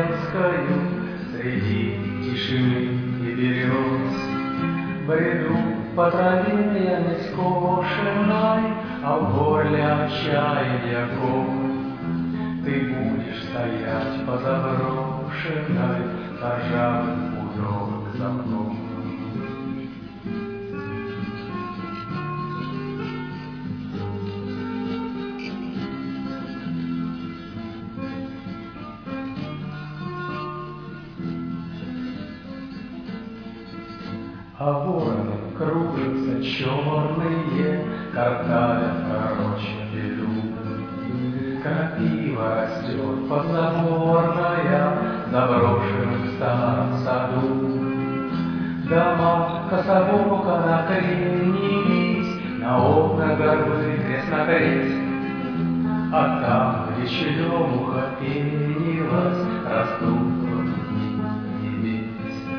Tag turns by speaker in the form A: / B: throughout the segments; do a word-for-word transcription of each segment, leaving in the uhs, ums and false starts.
A: майскою среди тишины и берез. Бреду по траве я не скошенной, а в горле отчаянья гор. Ты будешь стоять по заброшенной, ржавым пудовым замком. А вороны кружатся черные, картавя пророчья беду. Крапива растет подзаборная в заброшенном старом саду. Дома кособоко накренились, на окна горбы крест-накрест. А там, где черемуха пенилась, растут небес.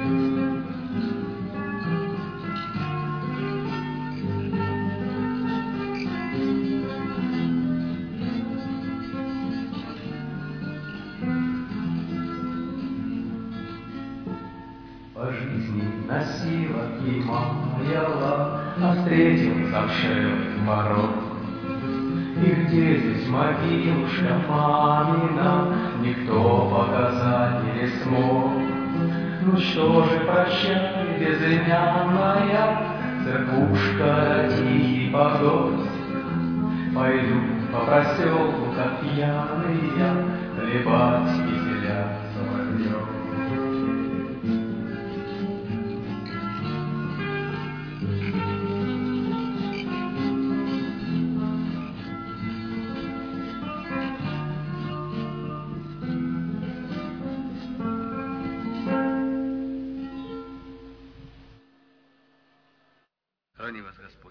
A: По жизни носила и маяла, а встретил замшелый мороз. И где здесь могилушка мамина, никто показать не смог. Ну что же, прощай, безымянная церквушка, тихий погост. Пойду по проселку, как пьяный я, хлебать киселя соловьев.
B: Храни вас Господь.